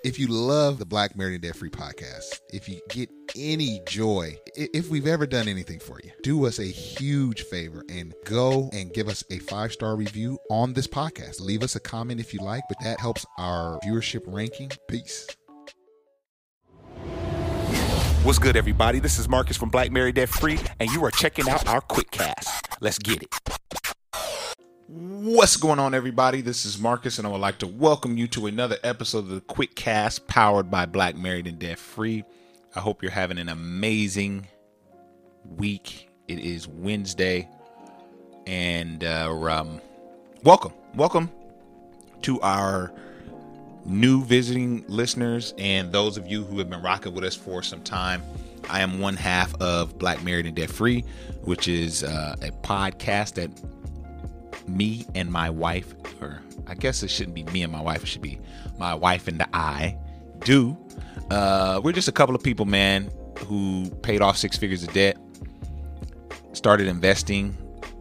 If you love the Black Married and Debt Free podcast, if you get any joy, if we've ever done anything for you, do us a huge favor and go and give us a 5-star review on this podcast. Leave us a comment if you like, but that helps our viewership ranking. Peace. What's good, everybody? This is Marcus from Black Married Debt Free, and you are checking out our quick cast. Let's get it. What's going on, everybody? This is Marcus, and I would like to welcome you to another episode of the Quick Cast powered by Black Married and Debt Free. I hope you're having an amazing week. It is Wednesday, and welcome to our new visiting listeners and those of you who have been rocking with us for some time. I am one half of Black Married and Debt Free, which is a podcast that me and my wife, or I guess it shouldn't be me and my wife, it should be my wife and I do. We're just a couple of people, man, who paid off 6 figures of debt, started investing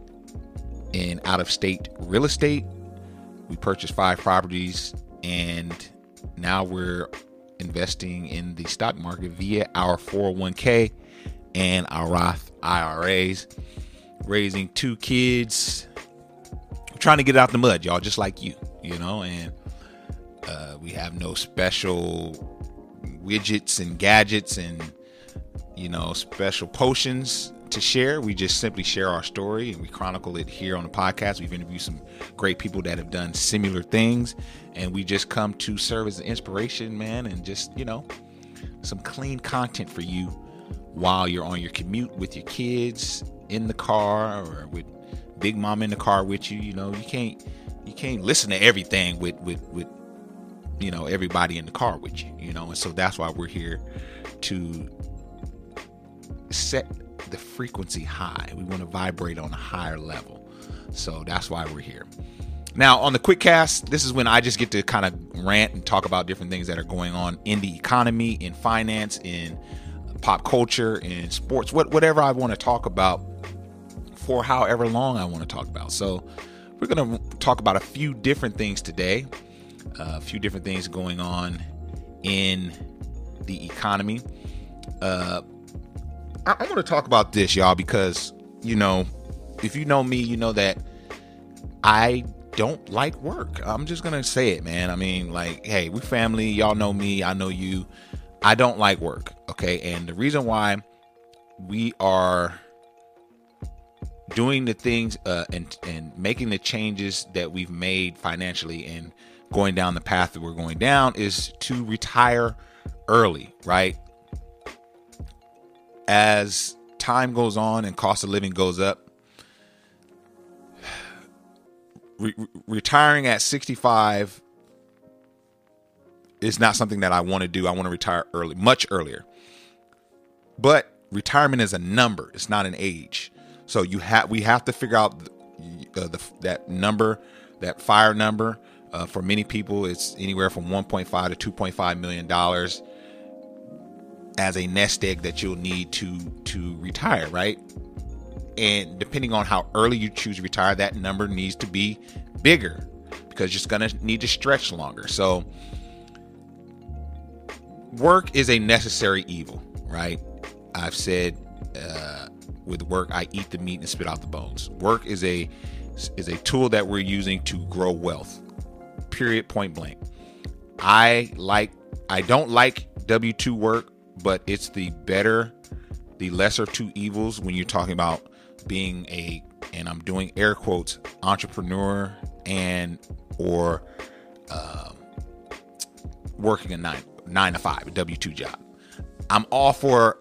in out-of-state real estate. We purchased 5 properties, and now we're investing in the stock market via our 401k and our Roth IRAs, raising 2 kids, trying to get it out the mud, y'all, just like you know, and we have no special widgets and gadgets and, special potions to share. We just simply share our story and we chronicle it here on the podcast. We've interviewed some great people that have done similar things, and we just come to serve as an inspiration, man, and just, some clean content for you while you're on your commute with your kids, in the car, or with Big Mama in the car with you. You can't listen to everything with everybody in the car with you, and so that's why we're here to set the frequency high. We want to vibrate on a higher level, so that's why we're here. Now, on the quick cast, this is when I just get to kind of rant and talk about different things that are going on in the economy, in finance, in pop culture, in sports, whatever I want to talk about for however long I want to talk about. So we're going to talk about a few different things today, a few different things going on in the economy. I want to talk about this, y'all, because, if you know me, you know that I don't like work. I'm just going to say it, man. I mean, hey, we're family. Y'all know me. I know you. I don't like work. Okay. And the reason why we are doing the things and making the changes that we've made financially and going down the path that we're going down is to retire early, right? As time goes on and cost of living goes up, retiring at 65 is not something that I want to do. I want to retire early, much earlier. But retirement is a number. It's not an age. So we have to figure out that number, that FIRE number. For many people, it's anywhere from $1.5 to $2.5 million as a nest egg that you'll need to retire, right? And depending on how early you choose to retire, that number needs to be bigger because you're going to need to stretch longer. So work is a necessary evil, right? I've said with work, I eat the meat and spit out the bones. Work is a tool that we're using to grow wealth. Period. Point blank. I don't like W-2 work, but it's the lesser two evils when you're talking about being and I'm doing air quotes, entrepreneur or working a 9 to 5, a W-2 job. I'm all for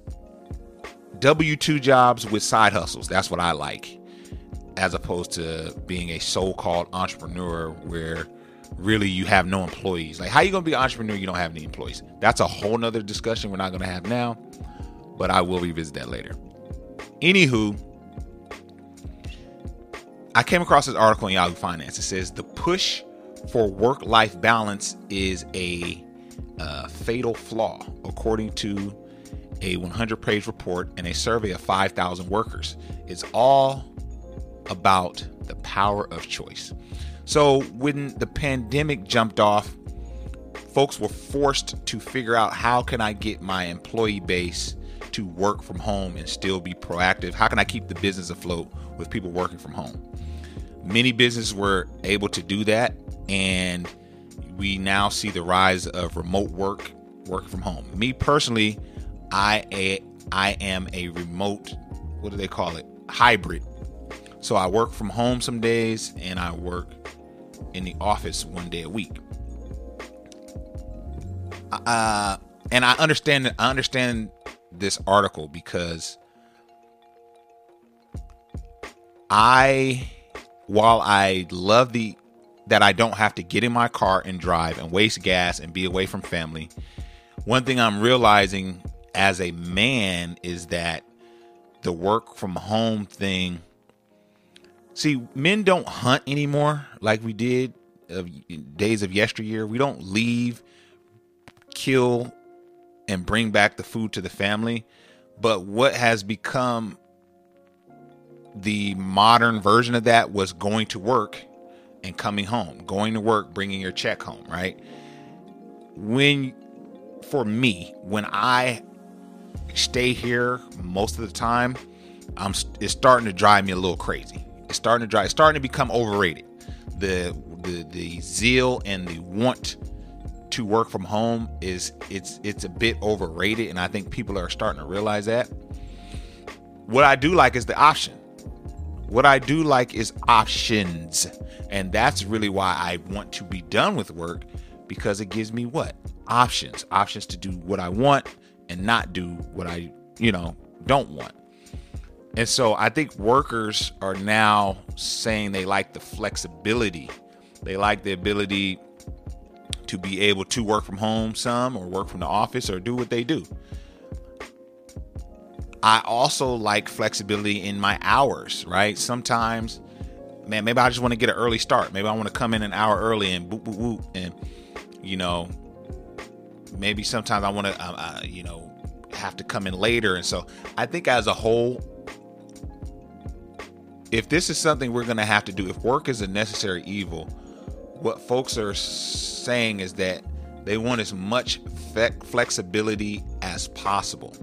W-2 jobs with side hustles. That's what I like, as opposed to being a so-called entrepreneur where really you have no employees. Like, how you going to be an entrepreneur? You don't have any employees. That's a whole nother discussion we're not going to have now, but I will revisit that later. Anywho, I came across this article in Yahoo Finance. It says the push for work-life balance is a fatal flaw, according to a 100-page report and a survey of 5,000 workers. It's all about the power of choice. So when the pandemic jumped off folks were forced to figure out, how can I get my employee base to work from home and still be proactive? How can I keep the business afloat with people working from home? Many businesses were able to do that, and we now see the rise of remote work from home. Me personally, I am a remote, what do they call it? Hybrid. So I work from home some days and I work in the office one day a week. And I understand this article because while I love that I don't have to get in my car and drive and waste gas and be away from family, one thing I'm realizing as a man is that the work from home thing, see, men don't hunt anymore like we did days of yesteryear. We don't leave, kill, and bring back the food to the family. But what has become the modern version of that was going to work and coming home, going to work, bringing your check home, right? For me, when I stay here most of the time, it's starting to drive me a little crazy. It's starting to become overrated. The zeal and the want to work from home it's a bit overrated, and I think people are starting to realize that. What I do like is the option. What I do like is options, and that's really why I want to be done with work, because it gives me what? Options to do what I want and not do what I don't want. And so I think workers are now saying they like the flexibility. They like the ability to be able to work from home some, or work from the office, or do what they do. I also like flexibility in my hours, right? Sometimes, man, maybe I just want to get an early start. Maybe I want to come in an hour early and boop, boop, boop. And, maybe sometimes I want to, have to come in later. And so I think as a whole, if this is something we're going to have to do, if work is a necessary evil, what folks are saying is that they want as much flexibility as possible.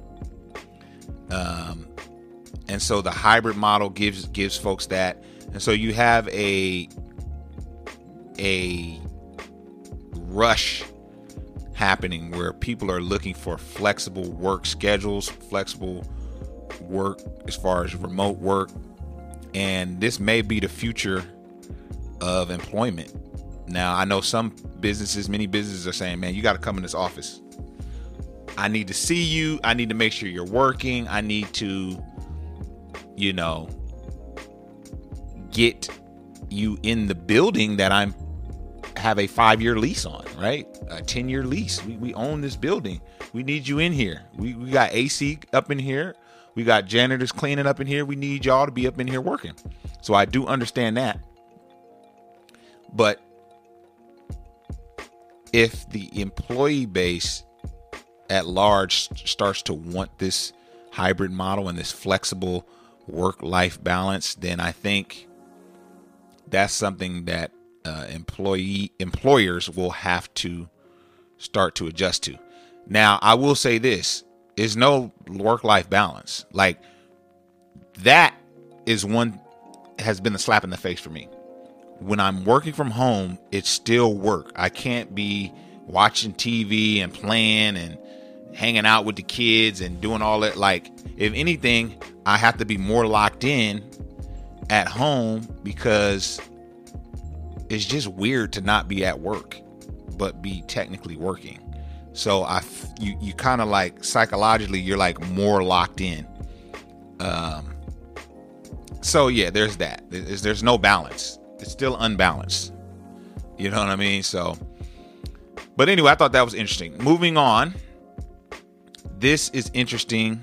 And so the hybrid model gives folks that. And so you have a rush happening where people are looking for flexible work schedules, flexible work as far as remote work. And this may be the future of employment. Now, I know many businesses are saying, man, you got to come in this office. I need to see you. I need to make sure you're working. I need to, get you in the building that I have a 5-year lease on, right? A 10-year lease. We own this building. We need you in here. We got AC up in here. We got janitors cleaning up in here. We need y'all to be up in here working. So I do understand that. But if the employee base at large starts to want this hybrid model and this flexible work-life balance, then I think that's something that employers will have to start to adjust to. Now, I will say this is no work-life balance. Like, that has been a slap in the face for me. When I'm working from home, it's still work. I can't be watching TV and playing and hanging out with the kids and doing all that. Like, if anything, I have to be more locked in at home, because it's just weird to not be at work but be technically working. So you kind of like psychologically, you're like more locked in. So yeah, there's that. There's no balance. It's still unbalanced. You know what I mean? So, but anyway, I thought that was interesting. Moving on. This is interesting.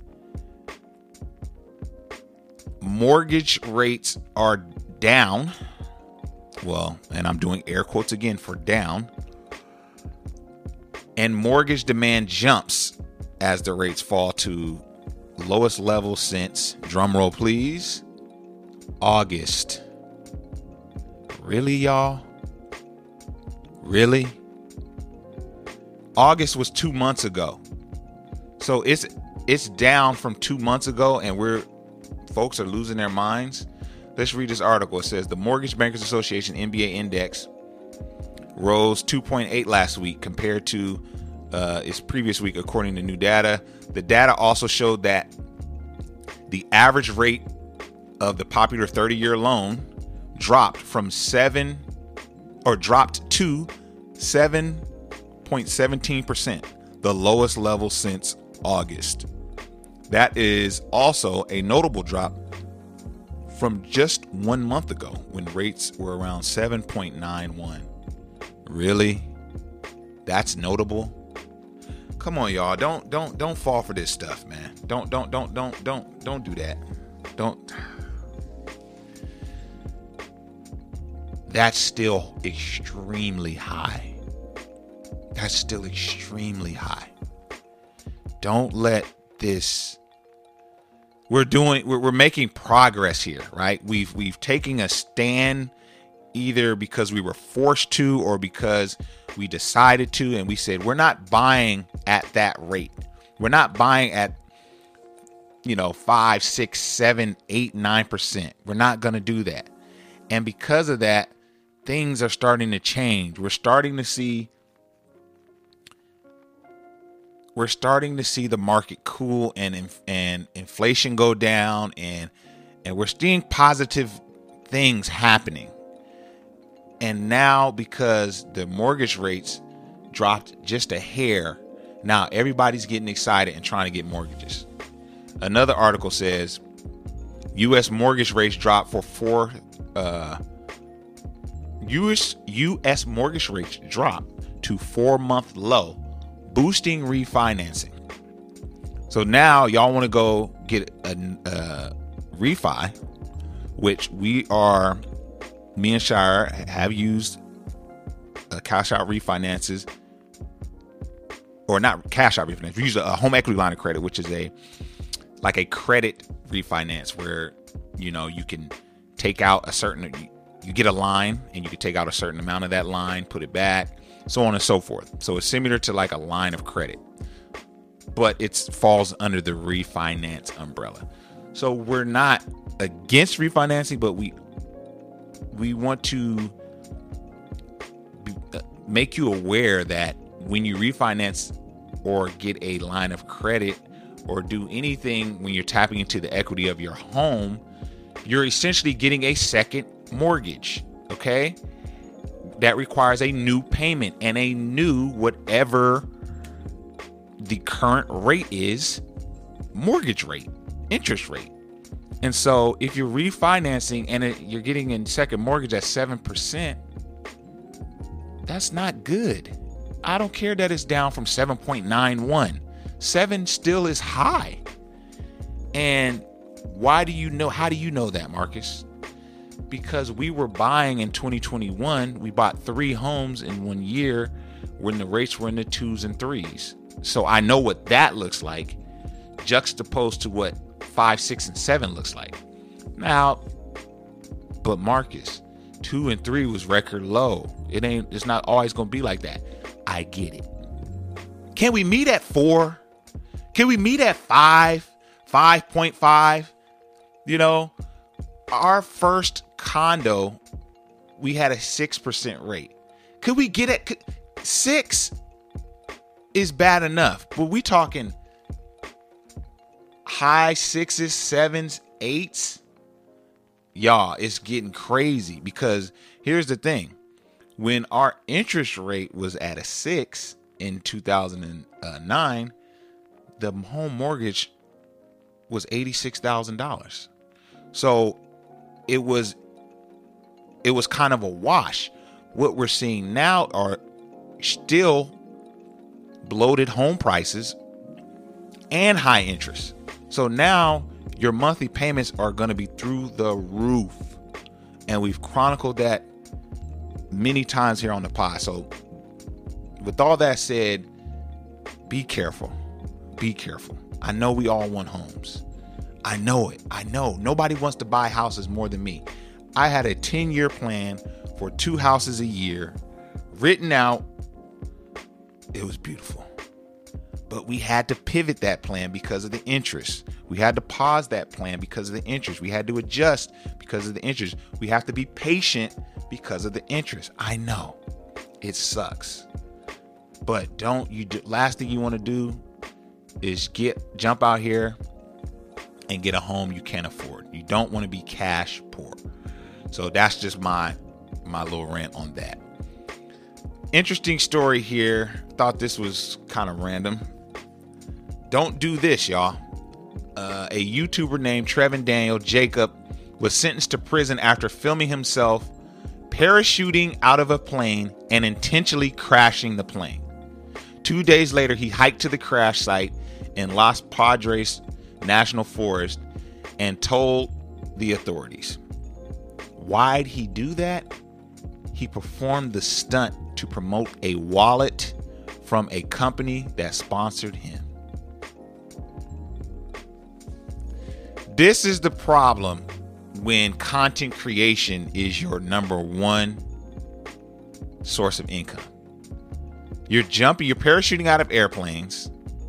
Mortgage rates are down. Well, and I'm doing air quotes again for down. And mortgage demand jumps as the rates fall to lowest level since, drumroll please, August. Really, y'all? Really? August was 2 months ago. So it's down from 2 months ago, and folks are losing their minds. Let's read this article. It says the Mortgage Bankers Association MBA index rose 2.8 last week compared to its previous week, according to new data. The data also showed that the average rate of the popular 30-year loan dropped to 7.17%, the lowest level since August. That is also a notable drop from just 1 month ago when rates were around 7.91. Really? That's notable? Come on, y'all. Don't fall for this stuff, man. Don't do that. Don't. That's still extremely high. That's still extremely high. Don't let this. We're making progress here, right? We've taken a stand either because we were forced to or because we decided to, and we said we're not buying at that rate. We're not buying at 5, 6, 7, 8, 9%. We're not going to do that. And because of that, things are starting to change. We're starting to see the market cool and inflation go down, and we're seeing positive things happening. And now, because the mortgage rates dropped just a hair, now everybody's getting excited and trying to get mortgages. Another article says U.S. mortgage rates dropped U.S. mortgage rates dropped to 4-month low, boosting refinancing. So now y'all want to go get a refi, which me and Shire have used cash out refinances, or not cash out refinance. We use a home equity line of credit, which is a credit refinance where, you can take out you get a line and you can take out a certain amount of that line, put it back, so on and so forth. So it's similar to like a line of credit, but it falls under the refinance umbrella. So we're not against refinancing, but we want to make you aware that when you refinance or get a line of credit or do anything when you're tapping into the equity of your home, you're essentially getting a second mortgage, okay? That requires a new payment and a new whatever the current rate is, mortgage rate, interest rate. And so if you're refinancing and you're getting a second mortgage at 7%, that's not good. I don't care that it's down from 7.91. 7 still is high. And how do you know that, Marcus? Because we were buying in 2021, we bought 3 homes in 1 year when the rates were in the 2s and 3s. So I know what that looks like, juxtaposed to what 5, 6, and 7 looks like. Now, but Marcus, 2 and 3 was record low. It's not always going to be like that. I get it. Can we meet at 4? Can we meet at 5? 5.5? Our first condo, we had a 6% rate. Could we get at 6? Is bad enough, but we talking high 6s, 7s, 8s. Y'all, it's getting crazy, because here's the thing. When our interest rate was at a 6 in 2009, the home mortgage was $86,000. So it was kind of a wash. What we're seeing now are still bloated home prices and high interest. So now your monthly payments are going to be through the roof. And we've chronicled that many times here on the pod. So with all that said, be careful. Be careful. I know we all want homes. I know it. I know nobody wants to buy houses more than me. I had a 10-year plan for 2 houses a year written out It was beautiful. But we had to pivot that plan because of the interest. We had to pause that plan because of the interest. We had to adjust because of the interest. We have to be patient because of the interest. I know it sucks, but last thing you want to do is jump out here and get a home you can't afford. You don't want to be cash poor. So that's just my little rant on that. Interesting story here. Thought this was kind of random. Don't do this, y'all. A YouTuber named Trevin Daniel Jacob was sentenced to prison after filming himself parachuting out of a plane and intentionally crashing the plane. 2 days later, he hiked to the crash site in Los Padres National Forest and told the authorities. Why'd he do that? He performed the stunt to promote a wallet from a company that sponsored him. This is the problem when content creation is your number one source of income. You're parachuting out of airplanes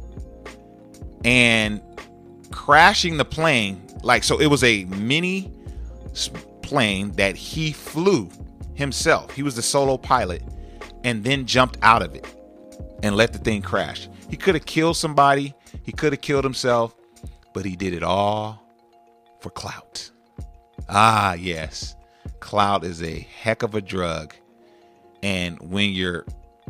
and crashing the plane. So it was a mini plane that he flew himself. He was the solo pilot and then jumped out of it and let the thing crash. He could have killed somebody. He could have killed himself, but he did it all for clout. Ah, yes. Clout is a heck of a drug. And when your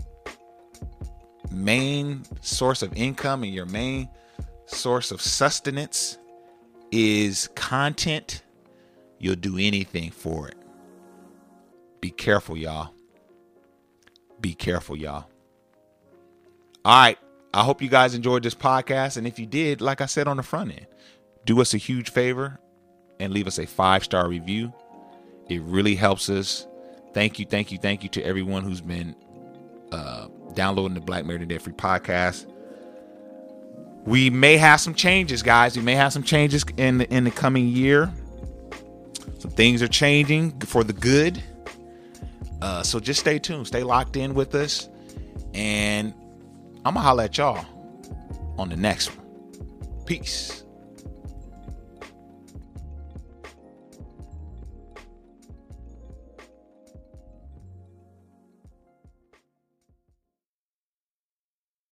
main source of income and your main source of sustenance is content, you'll do anything for it. Be careful, y'all. Be careful, y'all. All right. I hope you guys enjoyed this podcast. And if you did, like I said on the front end, do us a huge favor and leave us a 5-star review. It really helps us. Thank you to everyone who's been downloading the Black Married and Debt Free podcast. We may have some changes, guys. We may have some changes in the coming year. Some things are changing for the good. So just stay tuned. Stay locked in with us. And I'm going to holler at y'all on the next one. Peace.